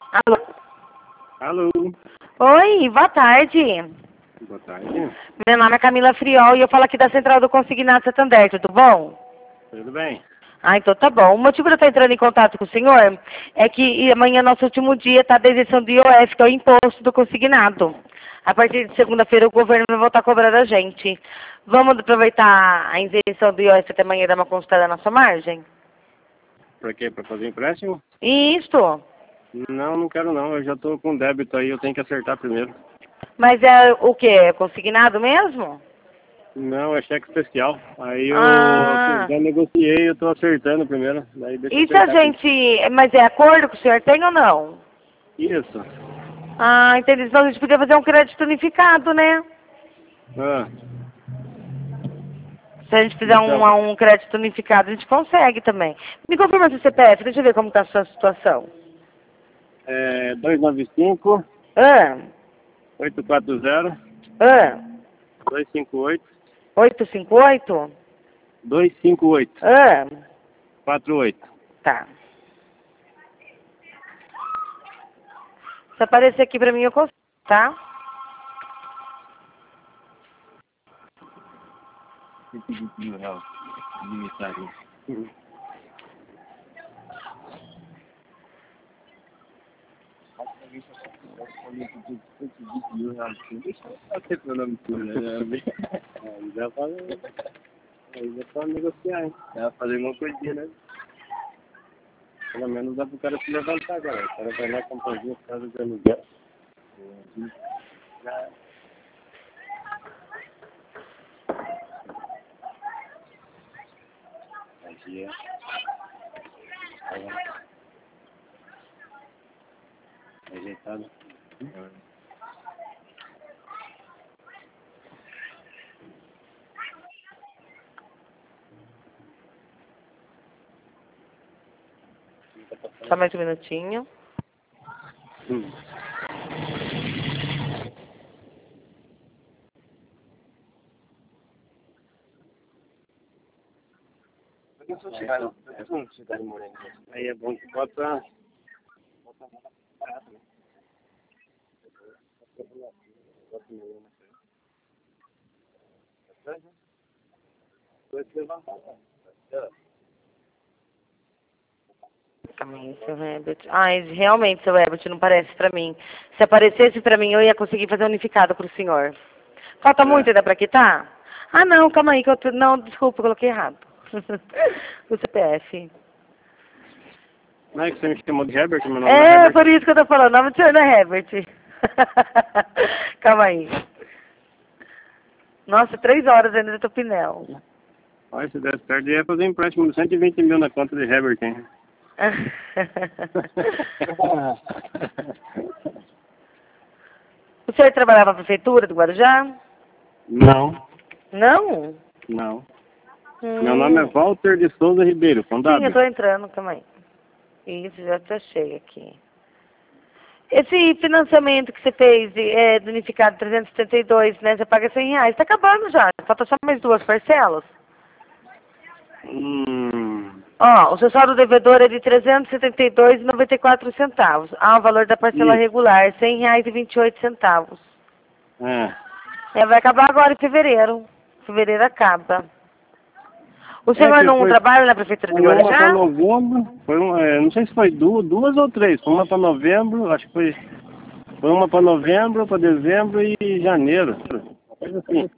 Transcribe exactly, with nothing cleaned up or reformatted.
Alô? Alô, Oi, boa tarde. boa tarde. Meu nome é Camila Friol e eu falo aqui da Central do Consignado Santander, tudo bom? Tudo bem? Ah, então tá bom. O motivo de eu estar entrando em contato com o senhor é que amanhã é nosso último dia, tá, da isenção do I O F, que é o imposto do consignado. A partir de segunda-feira o governo vai voltar a cobrar da gente. Vamos aproveitar a isenção do I O F até amanhã e dar uma consultada na sua margem? Pra quê? Pra fazer empréstimo? Isso. Não, não quero não. Eu já tô com débito aí, eu tenho que acertar primeiro. Mas é o quê? É consignado mesmo? Não, é cheque especial. Aí eu Ah. já negociei, eu tô acertando primeiro. Daí deixa eu E se a acertar aqui. gente... Mas é acordo que o senhor tem ou não? Isso. Ah, entendi. Então a gente podia fazer um crédito unificado, né? Ah, Se a gente fizer um, então, um crédito unificado, a gente consegue também. Me confirma seu C P F, deixa eu ver como está a sua situação. é dois nove cinco, Ah, oito quatro zero, ah, dois cinco oito, oito cinco oito? dois cinco oito, Ah, quatro oito. tá. Se aparecer aqui pra mim, eu consigo, tá? Mil reais, limitado. Mil reais. Deixa eu ter meu nome tudo, né? Aí dá pra, aí dá pra negociar, hein? Dá pra fazer uma coisinha, né? Pelo menos dá pro cara se levantar agora. O cara vai lá comprar duas casas de aluguel. Já. Aqui é. Ajeitado. Só mais um minutinho. Hum. Aí é bom que bota. Calma aí, seu Herbert. Ai, realmente, seu Herbert, não parece pra mim. Se aparecesse pra mim, eu ia conseguir fazer unificado pro senhor. Falta muito É. ainda pra quitar? Ah, não, calma aí, que eu... tô- Não, desculpa, eu coloquei errado. O C P F. Não é que você me chamou de Herbert, meu nome não é É, Herbert. por isso que eu tô falando. O nome do senhor não é Herbert. Calma aí. Nossa, três horas ainda do Topinel. Olha, se desse certo, eu ia fazer um empréstimo de cento e vinte mil na conta de Herbert, hein? O senhor trabalhava na prefeitura do Guarujá? Não, Não? não. Meu nome é Hum. Walter de Souza Ribeiro, com Sim, eu W. tô entrando, calma aí. Isso, já tá cheio aqui. Esse financiamento que você fez de, é, do unificado trezentos e setenta e dois, né? Você paga cem reais. Tá acabando já. Falta só mais duas parcelas. Hum. Ó, o seu saldo devedor é de trezentos e setenta e dois reais e noventa e quatro centavos. Ah, o valor da parcela Isso. regular, cem reais e vinte e oito centavos. É. É, vai acabar agora em fevereiro. Fevereiro acaba. O É senhor que não foi, trabalha na prefeitura de foi uma para Guarujá? novembro, foi um, é, não sei se foi duas, duas ou três. Foi uma para novembro, acho que foi, foi uma para novembro, para dezembro e janeiro. Uma coisa assim.